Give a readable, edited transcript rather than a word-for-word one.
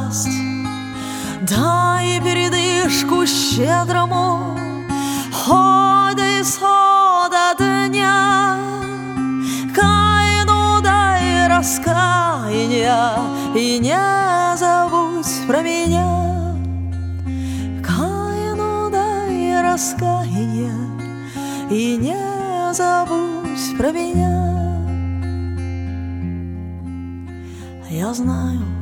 даст. Дай передышку щедрому хода исхода дня, Каину дай раскаяния и не забудь про меня. Каину дай раскаяния и не забудь про меня. Я знаю,